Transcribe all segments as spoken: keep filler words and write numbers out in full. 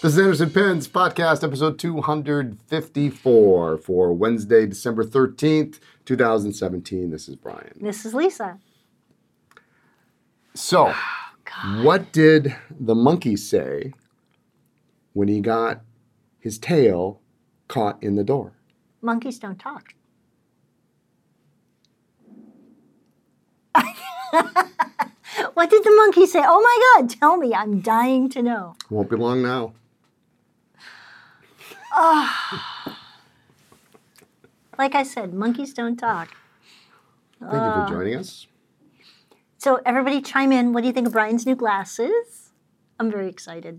This is Anderson Pens Podcast, episode two fifty-four for Wednesday, December thirteenth, twenty seventeen. This is Brian. This is Lisa. So, oh, what did the monkey say when he got his tail caught in the door? Monkeys don't talk. What did the monkey say? Oh my God, tell me. I'm dying to know. Won't be long now. Oh. Like I said, monkeys don't talk. Thank uh, you for joining us. So everybody chime in. What do you think of Brian's new glasses? I'm very excited.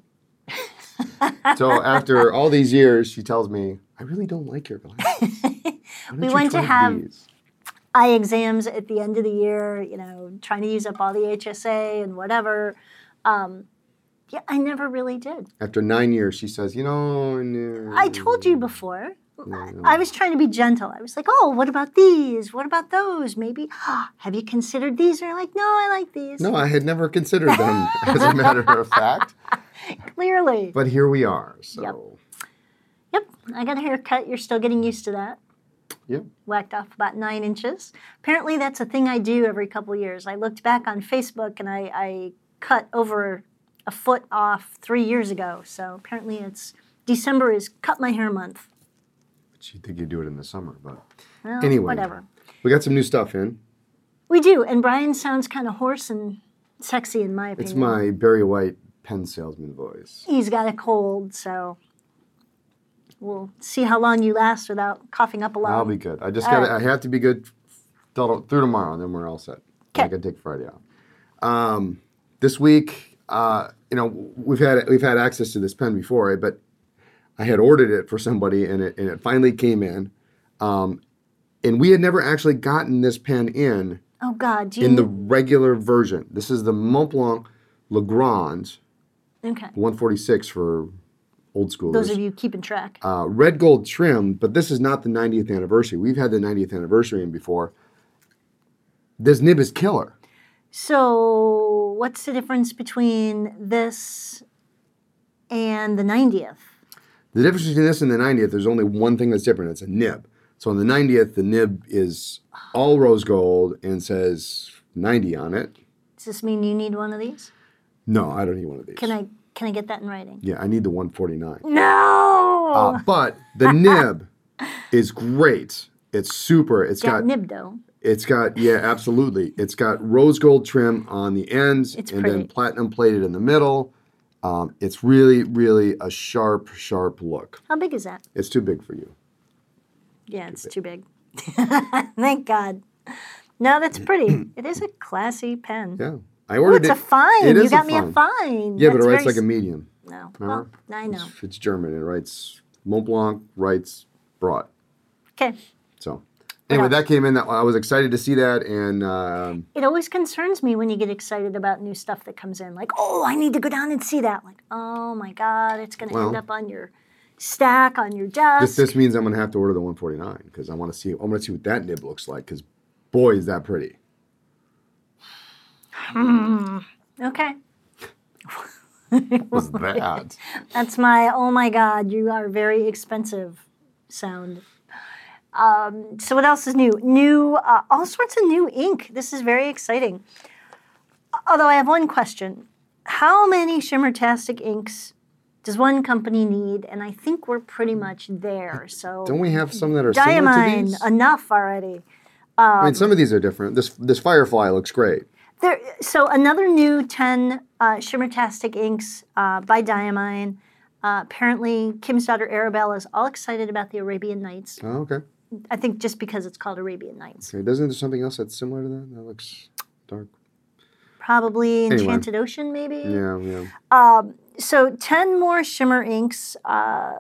So after all these years, she tells me, I really don't like your glasses. We went to have these? eye exams at the end of the year, you know, trying to use up all the H S A and whatever. Um, yeah, I never really did. After nine years, she says, you know... No, I told you before. No, no. I was trying to be gentle. I was like, oh, what about these? What about those? Maybe, have you considered these? And you're like, no, I like these. No, I had never considered them, as a matter of fact. Clearly. But here we are, so... Yep. Yep, I got a haircut. You're still getting used to that. Yep. Whacked off about nine inches. Apparently, that's a thing I do every couple years. I looked back on Facebook, and I, I cut over a foot off three years ago. So apparently, it's December is cut my hair month. But you think you do it in the summer, but well, anyway, whatever. We got some new stuff in. We do, and Brian sounds kind of hoarse and sexy, in my opinion. It's my Barry White pen salesman voice. He's got a cold, so we'll see how long you last without coughing up a lot. I'll be good. I just got. Right. I have to be good till, through tomorrow, and then we're all set. Okay. I can take Friday off. Um, this week, uh, you know, we've had we've had access to this pen before, but I had ordered it for somebody, and it and it finally came in, um, and we had never actually gotten this pen in. Oh God! Do you in the regular version. This is the Montblanc Legrand. Okay. one forty-six for old schoolers. Those of you keeping track. Uh, red gold trim, but this is not the ninetieth anniversary. We've had the ninetieth anniversary in before. This nib is killer. So what's the difference between this and the ninetieth? The difference between this and the ninetieth, there's only one thing that's different. It's a nib. So on the ninetieth, the nib is all rose gold and says ninety on it. Does this mean you need one of these? No, I don't need one of these. Can I can I get that in writing? Yeah, I need the one forty-nine. No! Uh, but the nib is great. It's super. It's got, got nib though. It's got, yeah, absolutely. It's got rose gold trim on the ends it's and pretty. then platinum plated in the middle. Um, it's really, really a sharp, sharp look. How big is that? It's too big for you. Yeah, it's too big. Too big. Thank God. No, that's pretty. It is a classy pen. Yeah. I ordered Ooh, it's it. a fine. It you is got a me fine. a fine. Yeah, that's but it writes very... like a medium. No. Remember? Well, I know. It's, it's German. It writes, Montblanc writes broad. Okay. So, anyway, that came in. That I was excited to see that. And um, it always concerns me when you get excited about new stuff that comes in. Like, oh, I need to go down and see that. Like, oh my God, it's going to well, end up on your stack on your desk. This, this means I'm going to have to order the one forty-nine because I want to see. I want to see what that nib looks like because, boy, is that pretty. Hmm. Okay. What was that? That's my, oh my God, you are very expensive sound. Um, so what else is new? New, uh, all sorts of new ink. This is very exciting. Although I have one question. How many Shimmertastic inks does one company need? And I think we're pretty much there. So don't we have some that are Diamine, similar to these? Enough already. Um, I mean, some of these are different. This this Firefly looks great. There, so another new ten uh, Shimmertastic inks uh, by Diamine. Uh, apparently, Kim's daughter Arabelle is all excited about the Arabian Nights. Oh, okay. I think just because it's called Arabian Nights. Okay. Doesn't there something else that's similar to that? That looks dark. Probably anyway. Enchanted Ocean, maybe? Yeah, yeah. Um, so ten more shimmer inks. Uh,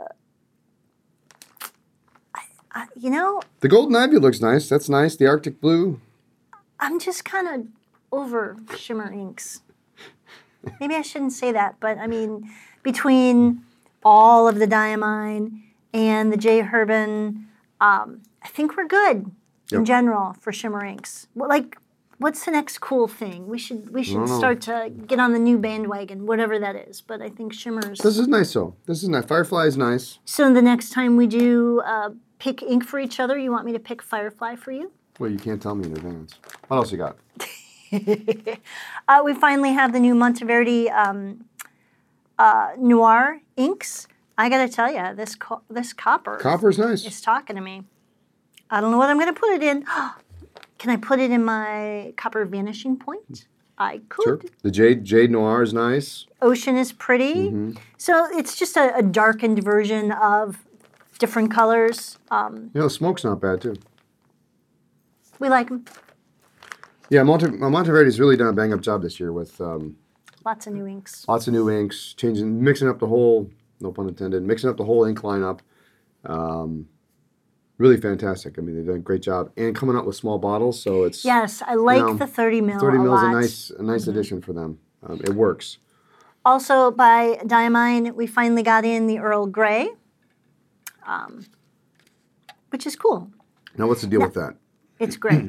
I, I, you know... The Golden Ivy looks nice. That's nice. The Arctic Blue. I'm just kind of over shimmer inks. Maybe I shouldn't say that, but I mean, between all of the Diamine and the J. Herbin, um, I think we're good yep. in general for shimmer inks. Well, like, what's the next cool thing? We should we should don't know. start to get on the new bandwagon, whatever that is. But I think shimmers. This is nice, though. This is nice. Firefly is nice. So the next time we do uh, pick ink for each other, you want me to pick Firefly for you? Well, you can't tell me in advance. What else you got? uh, we finally have the new Monteverdi um, uh, Noir inks. I got to tell you, this co- this copper Copper's nice. is talking to me. I don't know what I'm going to put it in. Can I put it in my copper vanishing point? I could. Sure. The Jade Jade Noir is nice. Ocean is pretty. Mm-hmm. So it's just a, a darkened version of different colors. Um, You know, smoke's not bad, too. we like them. Yeah, Monte, Monteverdi's really done a bang-up job this year with um, Lots of new inks. lots of new inks, changing, mixing up the whole, no pun intended, mixing up the whole ink lineup. Um, really fantastic. I mean, they've done a great job. And coming out with small bottles, so it's... Yes, I like know, the thirty mil thirty a mil is lot. a nice, a nice addition for them. Um, it works. Also by Diamine, we finally got in the Earl Grey, um, which is cool. Now, what's the deal with that? It's great.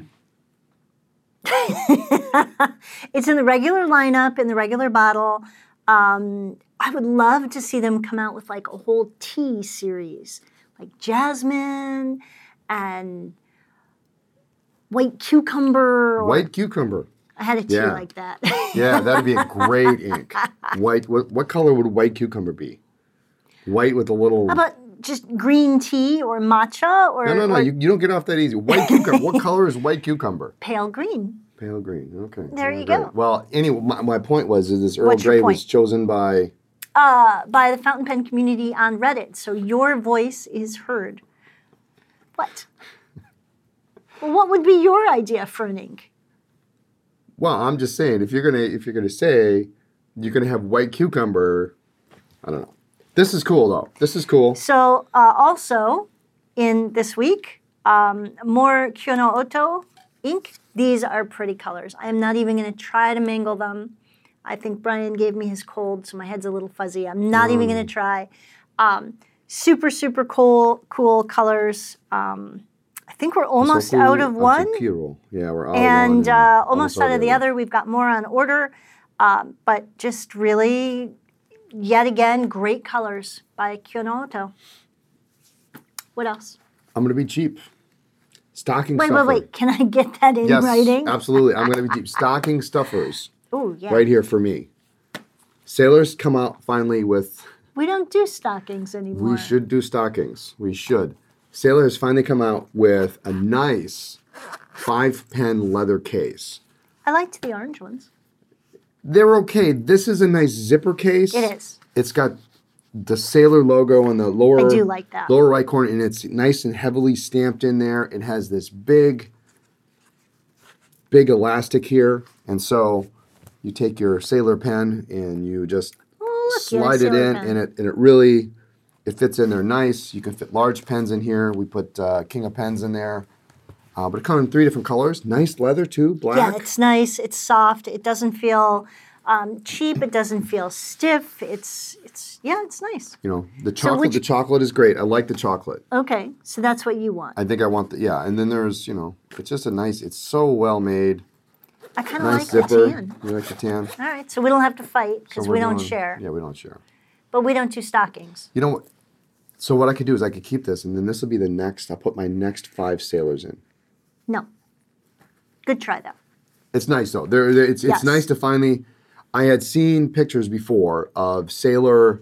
It's in the regular lineup, in the regular bottle. Um, I would love to see them come out with like a whole tea series, like jasmine and white cucumber. Or, White cucumber. I had a tea Yeah. like that. Yeah, that'd be a great ink. White. What, what color would white cucumber be? White with a little... How about just green tea or matcha or, no, no, no. or You, you don't get off that easy. White cucumber. What color is white cucumber? pale green? Pale green. Okay. There Earl you Grey. go. Well, anyway, my, my point was is this Earl What's your Grey point? was chosen by... Uh, by the fountain pen community on Reddit, so your voice is heard. What? Well, what would be your idea for an ink? Well, I'm just saying, if you're gonna if you're gonna say you're gonna have white cucumber, I don't know. This is cool though. This is cool. So uh, also in this week, um, more Kyono Oto ink. These are pretty colors. I am not even going to try to mangle them. I think Brian gave me his cold, so my head's a little fuzzy. I'm not even going to try. Um, super, super cool, cool colors. Um, I think we're almost So cool. out of one. Kiro. Yeah, we're out And of one. uh, almost out of the other. other. We've got more on order. Um, but just really, yet again, great colors by Kyono Oto. What else? I'm gonna be cheap. Stocking Wait, stuffer. wait, wait. Can I get that in Yes, writing? absolutely. I'm gonna be cheap. Stocking stuffers. Oh, yeah. Right here for me. Sailors come out finally with. We don't do stockings anymore. We should do stockings. We should. Sailor has finally come out with a nice five pen leather case. I liked the orange ones. They're okay. This is a nice zipper case. It is. It's got the Sailor logo on the lower I do like that. lower right corner, and it's nice and heavily stamped in there. It has this big, big elastic here, and so you take your Sailor pen and you just Oh, look, you have a slide it Sailor in, pen. and it and it really it fits in there nice. You can fit large pens in here. We put uh, King of Pens in there, uh, but it comes in three different colors. Nice leather too, black. Yeah, it's nice. It's soft. It doesn't feel um, cheap. It doesn't feel stiff. It's it's yeah, it's nice. You know, the So chocolate. which- the chocolate is great. I like the chocolate. Okay, so that's what you want. I think I want the yeah. And then there's you know, it's just a nice. It's so well made. I kind of Nice like zipper. the tan. You like the tan? All right, so we don't have to fight So because we're we don't doing- share. Yeah, we don't share. But we don't do stockings. You know what? So what I could do is I could keep this, and then this will be the next. I'll put my next five sailors in. No. Good try though. It's nice though. There, there- it's it's Yes. nice to finally. I had seen pictures before of sailor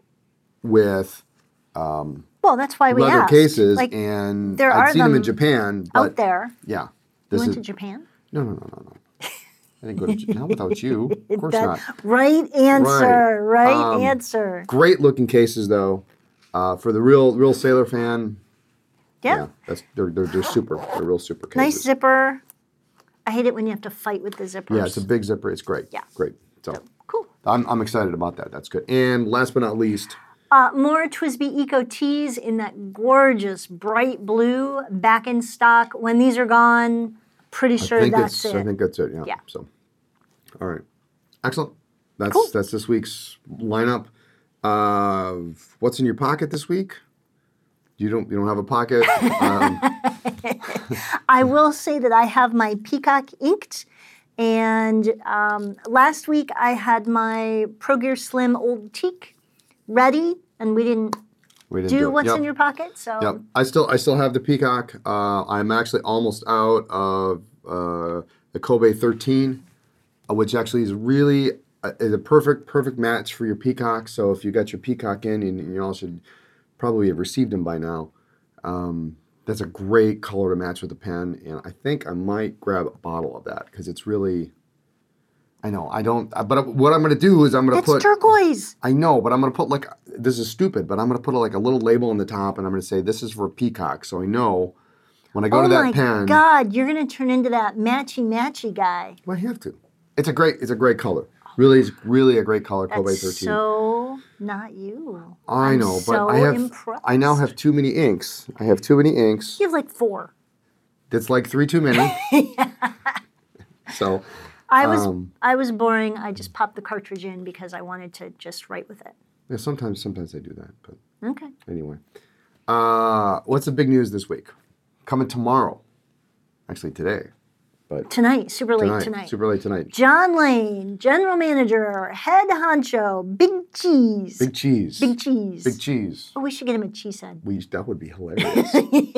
with Well, that's why we leather asked. cases, like and there I'd are seen them in them Japan. But out there. yeah, You this went is to Japan? no, no, no, no, no. I didn't go to Japan. Not without you. Of course That- not. Right answer. Right, Um, answer. Great looking cases though. Uh, for the real real sailor fan, Yeah. yeah, that's they're they're, they're super. They're real super cases. Nice zipper. I hate it when you have to fight with the zippers. Yeah, it's a big zipper. It's great. Yeah. Great. So Cool. I'm I'm excited about that. That's good. And last but not least, Uh, more Twisby Eco Tees in that gorgeous bright blue back in stock. When these are gone, pretty sure I think that's it's it. I think that's it. Yeah. Yeah. So, all right, excellent. That's Cool. that's this week's lineup. Uh, what's in your pocket this week? You don't you don't have a pocket. Um, I will say that I have my Peacock inked, and um, last week I had my ProGear Slim Old Teak ready, and we didn't We didn't do, do it. what's Yep. in your pocket. So Yep. I still I still have the Peacock. Uh, I'm actually almost out of uh, the Kobe thirteen, uh, which actually is really uh, is a perfect perfect match for your Peacock. So if you got your Peacock in, and you all should probably have received them by now. Um, that's a great color to match with the pen, and I think I might grab a bottle of that because it's really. I know I don't, but what I'm going to do is I'm going to it's put. turquoise. I know, but I'm going to put like, this is stupid, but I'm going to put like a little label on the top and I'm going to say, this is for Peacock. So I know when I go Oh to that my pen. God, you're going to turn into that matchy-matchy guy. Well, I have to. It's a great, it's a great color. Really, it's really a great color, Kobe That's thirteen. so not you. I I'm know, but so I have, impressed. I now have too many inks. I have too many inks. You have like four. That's like three too many. So. I was um, I was boring. I just popped the cartridge in because I wanted to just write with it. Yeah, sometimes, sometimes I do that, but Okay. anyway. Uh, what's the big news this week? Coming tomorrow. Actually, today. But Tonight, super late tonight, tonight. super late tonight. John Lane, general manager, head honcho, big cheese. Big cheese. Big cheese. Big cheese. Oh, we should get him a cheese head. We that would be hilarious.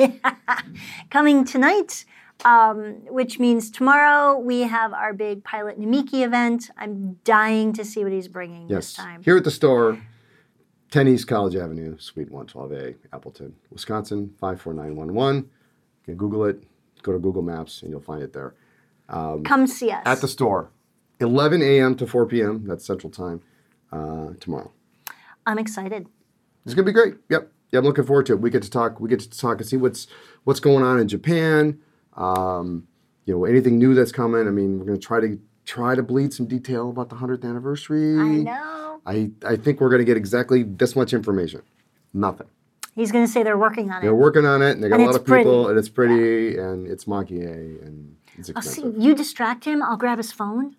Coming tonight, um, which means tomorrow we have our big Pilot Namiki event. I'm dying to see what he's bringing Yes. this time. Here at the store, ten East College Avenue, Suite one twelve A, Appleton, Wisconsin, five four nine one one. You can Google it. Go to Google Maps, and you'll find it there. Come see us. At the store, eleven a.m. to four p.m. That's Central Time uh, tomorrow. I'm excited. It's gonna be great. Yep. Yeah, I'm looking forward to it. We get to talk. We get to talk and see what's what's going on in Japan. Um, you know, anything new that's coming. I mean, we're gonna try to try to bleed some detail about the hundredth anniversary. I know. I I think we're gonna get exactly this much information. Nothing. He's going to say they're working on They're it. working on it, and they got And a lot it's of people, pretty. and it's pretty, and it's Makie, and it's I'll see. expensive. You distract him. I'll grab his phone.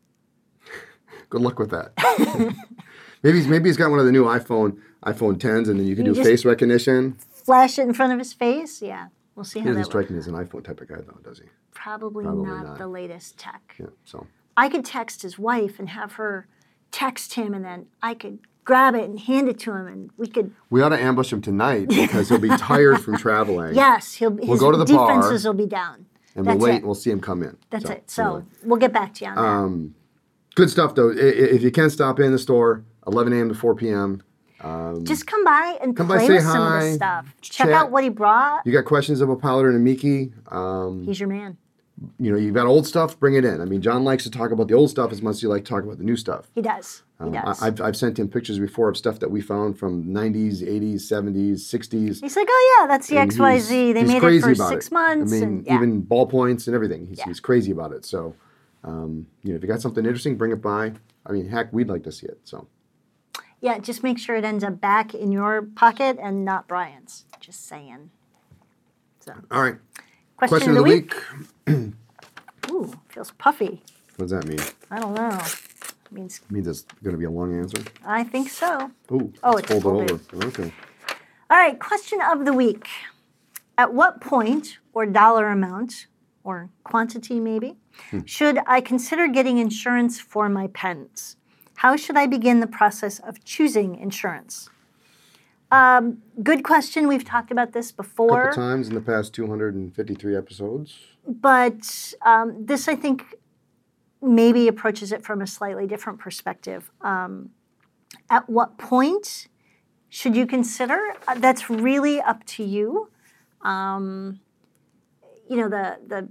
Good luck with that. maybe he's, maybe he's got one of the new iPhone iPhone tens, and then you can You do just- face recognition. Flash it in front of his face. Yeah. We'll see He how doesn't that strike works. me as an iPhone type of guy, though, does he? Probably, Probably not, not. the latest tech. Yeah. So I could text his wife and have her text him, and then I could grab it and hand it to him, and we could. we ought to ambush him tonight because he'll be tired from traveling. Yes, he'll. His go to the bar, defenses will be down. And That's we'll wait. it. And we'll see him come in. That's so, it. So anyway. we'll get back to you on that. Um, good stuff, though. I- i- If you can stop in the store, eleven a.m. to four p.m. Just come by and come by, play say with some of hi, this stuff. Check chat. out what he brought. You got questions about Pilot and Namiki? Um, He's your man. you know, you've got old stuff, bring it in. I mean, John likes to talk about the old stuff as much as you like to talk about the new stuff. He does. He Um, does. I, I've, I've sent him pictures before of stuff that we found from nineties, eighties, seventies, sixties. He's like, oh yeah, that's the And X Y Z. he's- They he's made it crazy for about six it. months. I mean, and, yeah. even ballpoints and everything. He's, Yeah. he's crazy about it. So, um, you know, if you got something interesting, bring it by. I mean, heck, we'd like to see it. So, Yeah, just make sure it ends up back in your pocket and not Brian's. Just saying. So, all right. question, Question of the week. Ooh, feels puffy. What does that mean? I don't know. It means It means it's going to be a long answer. I think so. Ooh, Oh, let's it's fold it folded. over. Okay. All right, question of the week. At what point or dollar amount or quantity maybe should I consider getting insurance for my pens? How should I begin the process of choosing insurance? Um, good question. We've talked about this A before. couple times in the past two hundred fifty-three episodes. But um, this, I think, maybe approaches it from a slightly different perspective. Um, at what point should you consider? Uh, that's really up to you. Um, you know, the the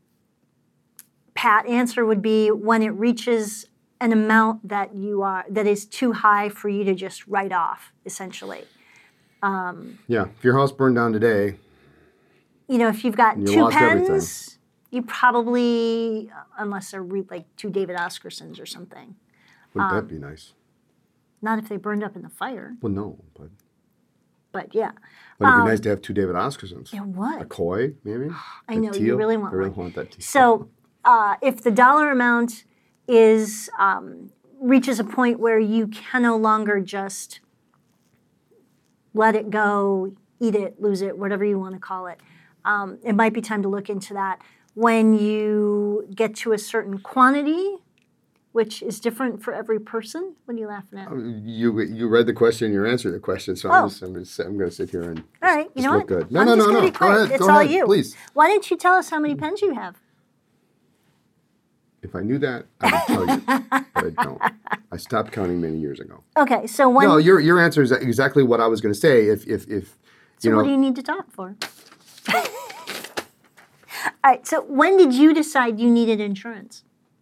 pat answer would be when it reaches an amount that you are that is too high for you to just write off, essentially. Yeah, if your house burned down today, You know, if you've got You two lost pens, everything. you probably, unless they're re- like two David Oscarsons or something. wouldn't Um, that be nice? Not if they burned up in the fire, Well, no, but, but yeah. but it'd be nice to have two David Oscarsons. It A would. koi, maybe? I A know, you teal? really want I really one. want that teal. So uh, if the dollar amount is um, reaches a point where you can no longer just let it go, eat it, lose it, whatever you want to call it, um, it might be time to look into that. When you get to a certain quantity, which is different for every person, what are you laughing at? You you read the question, you're answering the question, so Oh. I'm just I'm going to I'm going to sit here and All right, you just know look what? good. No, I'm no, just no, gonna no. be Go quiet. ahead. It's Go all ahead, you. please. Why don't you tell us how many pens you have? If I knew that, I would tell you, but I don't. I stopped counting many years ago. Okay, so when No, your your answer is exactly what I was going to say. If if if so you know, what do you need to talk for? All right, so when did you decide you needed insurance?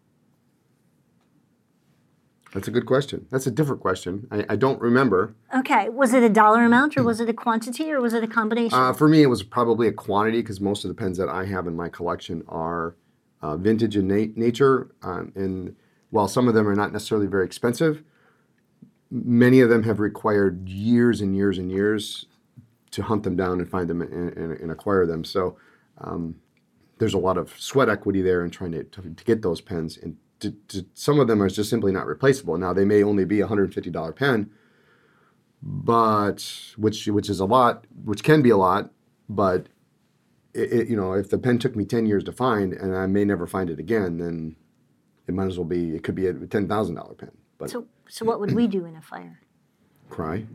that's a good question. That's a different question. I, I don't remember. Okay, was it a dollar amount or was it a quantity or was it a combination? Uh, for me, it was probably a quantity because most of the pens that I have in my collection are uh, vintage in na- nature. Um, and while some of them are not necessarily very expensive, many of them have required years and years and years to hunt them down and find them and, and, and acquire them. So um, there's a lot of sweat equity there in trying to, to, to get those pens. And to, to, some of them are just simply not replaceable. Now, they may only be a one hundred fifty dollars pen, but which which is a lot, which can be a lot, but it, it, you know, if the pen took me ten years to find and I may never find it again, then it might as well be, it could be a ten thousand dollars pen. But so, so what would we do in a fire? cry.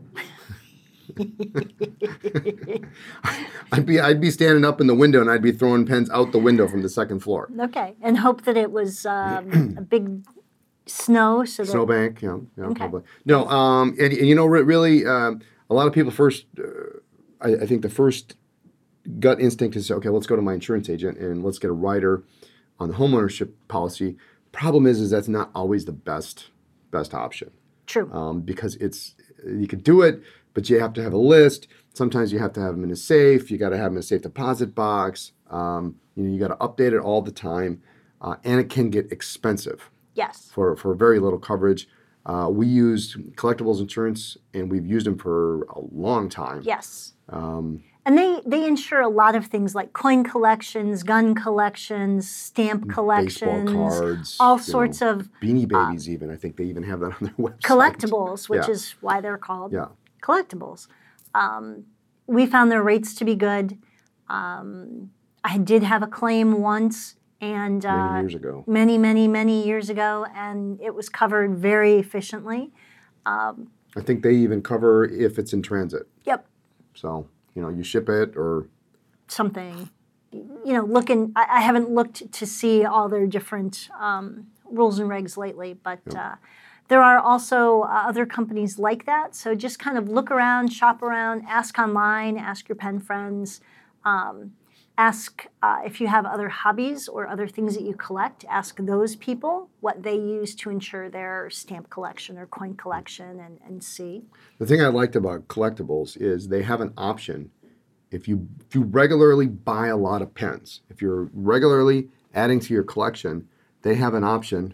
I'd be I'd be standing up in the window and I'd be throwing pens out the window from the second floor. Okay, and hope that it was um, a big snow so that Snowbank, yeah, yeah, Okay. probably. No, um, and, and you know, re- really, um, a lot of people first, uh, I, I think the first gut instinct is, okay, let's go to my insurance agent and let's get a rider on the homeownership policy. Problem is, is that's not always the best best option true. um, because it's you could do it, but you have to have a list. Sometimes you have to have them in a safe. You got to have them in a safe deposit box. Um, you know, you got to update it all the time, uh, and it can get expensive Yes. for, for very little coverage. Uh, we use collectibles insurance, and we've used them for a long time. Yes. Um, And they, they insure a lot of things like coin collections, gun collections, stamp baseball collections, cards, all you sorts know, of Beanie Babies. even I think they even have that on their website. collectibles, which Yeah. is why they're called Yeah. collectibles. Um, we found their rates to be good. Um, I did have a claim once, and uh, Many years ago. many, many, many years ago, and it was covered very efficiently. I think they even cover if it's in transit. Yep, So you know, you ship it or something. You know, looking. I, I haven't looked to see all their different um, rules and regs lately, but uh, there are also uh, other companies like that. So just kind of look around, shop around, ask online, ask your pen friends. Um, Ask uh, if you have other hobbies or other things that you collect, ask those people what they use to insure their stamp collection or coin collection and, and see. The thing I liked about collectibles is they have an option. If you if you regularly buy a lot of pens, if you're regularly adding to your collection, they have an option.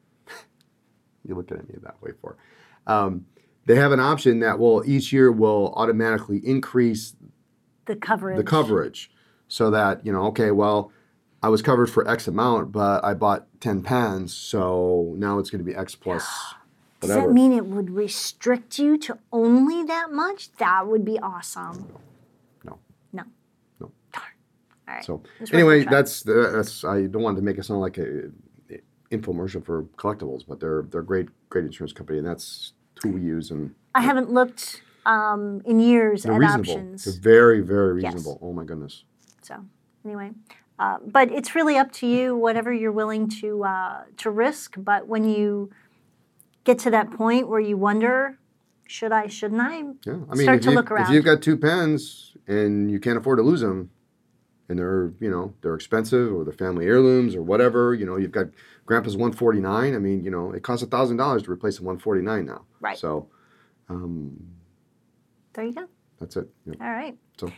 You looked at me that way for. Um, they have an option that will each year will automatically increase The coverage. the coverage, so that you know, okay, well, I was covered for X amount, but I bought ten pens, so now it's going to be X plus Does whatever. that mean it would restrict you to only that much? That would be awesome. No. No. No. Darn. All right. So It's worth a anyway, try. that's that's. I don't want to make it sound like a, a infomercial for collectibles, but they're they're a great great insurance company, and that's who we use, and I haven't looked um, in years they're at reasonable. options. They're very very Yes. reasonable. Oh my goodness. So anyway, uh, but it's really up to you, whatever you're willing to uh, to risk. But when you get to that point where you wonder, should I, shouldn't I? Yeah, I mean, Start if, to you, look around. if you've got two pens and you can't afford to lose them, and they're you know they're expensive or they're family heirlooms or whatever, you know, you've got Grandpa's one forty-nine. I mean, you know, it costs a thousand dollars to replace a one forty-nine now. Right. So um, There you go. that's it. Yep. All right. So.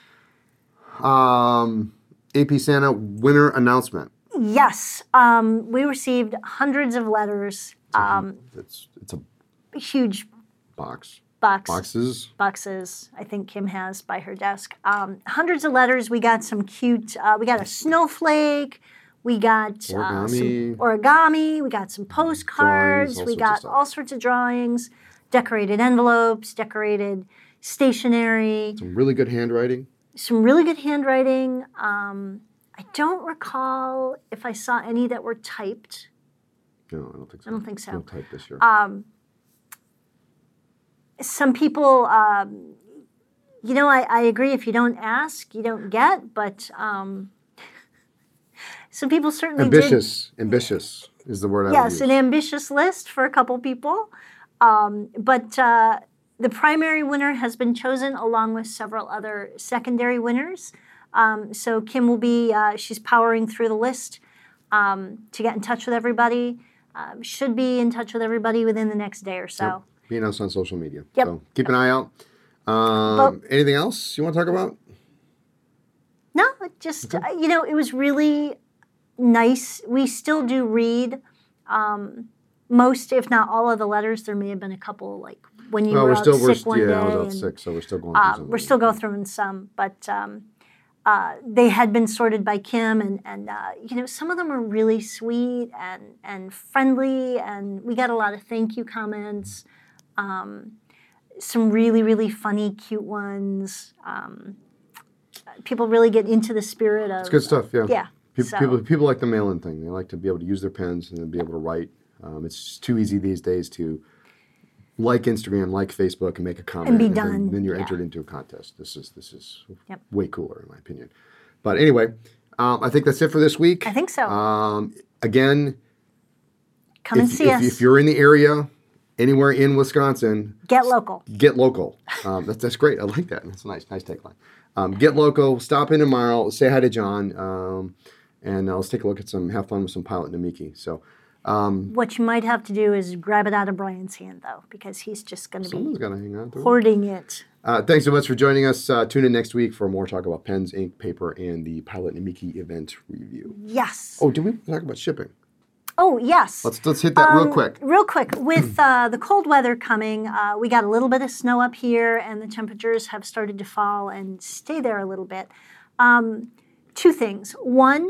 Um, A P Santa winner announcement. Yes, um, we received hundreds of letters, um, It's it's a huge box. box. Boxes. boxes I think Kim has by her desk. Um, hundreds of letters. We got some cute, uh, we got a snowflake. We got uh, some Origami. origami. We got some postcards. all we sorts of got stuff. all sorts of drawings, decorated envelopes, decorated stationery. Some really good handwriting. some really good handwriting. Um, I don't recall if I saw any that were typed. No, I don't think so. I don't think so. No type this year. Um, some people, um, you know, I, I agree. If you don't ask, you don't get. But um, some people certainly ambitious. did. Ambitious is the word I Yes, would use. an ambitious list for a couple people. Um, but uh, the primary winner has been chosen along with several other secondary winners. Um, so Kim will be, uh, she's powering through the list um, to get in touch with everybody. Um, should be in touch with everybody within the next day or so. Yep. Being us on social media. Yep. So keep an eye out. Um, But- anything else you want to talk about? No, it just, uh, you know, it was really nice. We still do read um, most, if not all of the letters. There may have been a couple, like when you Well, were we're out still, we're, sick one yeah, day. I was out and, sick, so we're still going through uh, some. we're still going through some, but um, uh, they had been sorted by Kim, and, and uh, you know, some of them are really sweet and, and friendly, and we got a lot of thank you comments. Um, some really, really funny, cute ones. Um, people really get into the spirit of... It's good stuff, yeah. Yeah. People, so- people, people like the mail-in thing. They like to be able to use their pens and then be able to write. Um, it's just too easy these days to like Instagram, like Facebook, and make a comment, And be then- done, Then, you're yeah. entered into a contest. This is this is Yep. way cooler, in my opinion. But anyway, um, I think that's it for this week. I think so. Um, again, Come and if, see if, us. if you're in the area, anywhere in Wisconsin, Get local. get local. Um, that's that's great. I like that. That's a nice, nice tagline. Um, get local. Stop in tomorrow. Say hi to John, um, and uh, let's take a look at some. Have fun with some Pilot Namiki. So um, What you might have to do is grab it out of Brian's hand, though, because he's just going to someone's be got to hang on to it. hoarding it. Uh, thanks so much for joining us. Uh, tune in next week for more talk about pens, ink, paper, and the Pilot Namiki event review. Yes. Oh, did we talk about shipping? Oh, yes. Let's let's hit that real Um, quick. Real quick, with uh, the cold weather coming, uh, we got a little bit of snow up here, and the temperatures have started to fall and stay there a little bit. Um, two things. One,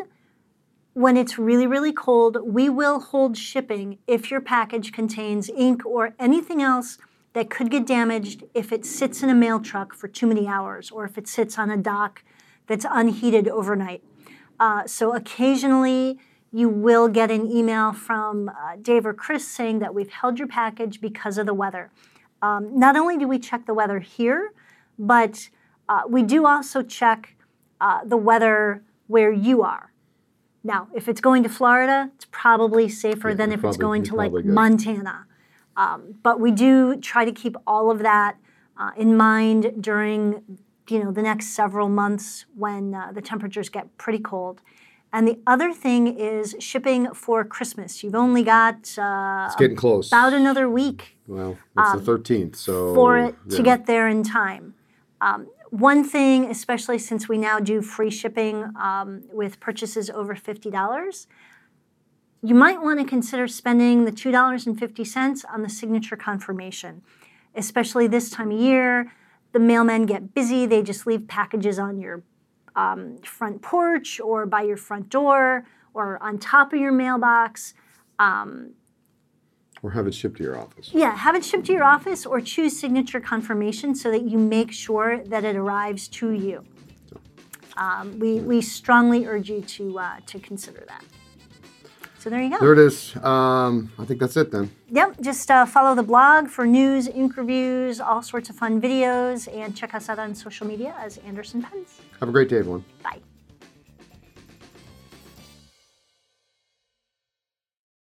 when it's really, really cold, we will hold shipping if your package contains ink or anything else that could get damaged if it sits in a mail truck for too many hours, or if it sits on a dock that's unheated overnight. Uh, so occasionally, you will get an email from uh, Dave or Chris saying that we've held your package because of the weather. Um, not only do we check the weather here, but uh, we do also check uh, the weather where you are. Now, if it's going to Florida, it's probably safer Yeah, than you're if it's probably- going you're to like probably good. Montana. Um, but we do try to keep all of that uh, in mind during, you know, the next several months when uh, the temperatures get pretty cold. And the other thing is shipping for Christmas. You've only got uh, It's getting close. about another week Well, it's the thirteenth, so for it to yeah. get there in time. Um, one thing, especially since we now do free shipping um, with purchases over fifty dollars, you might want to consider spending the two dollars and fifty cents on the signature confirmation. Especially this time of year, the mailmen get busy. They just leave packages on your um, front porch or by your front door or on top of your mailbox. Um, Or have it shipped to your office. Yeah, have it shipped to your office or choose signature confirmation so that you make sure that it arrives to you. Um, we, we strongly urge you to uh, to consider that. So there you go. There it is. Um, I think that's it then. Yep, just uh, follow the blog for news, ink reviews, all sorts of fun videos, and check us out on social media as Anderson Pens. Have a great day, everyone. Bye.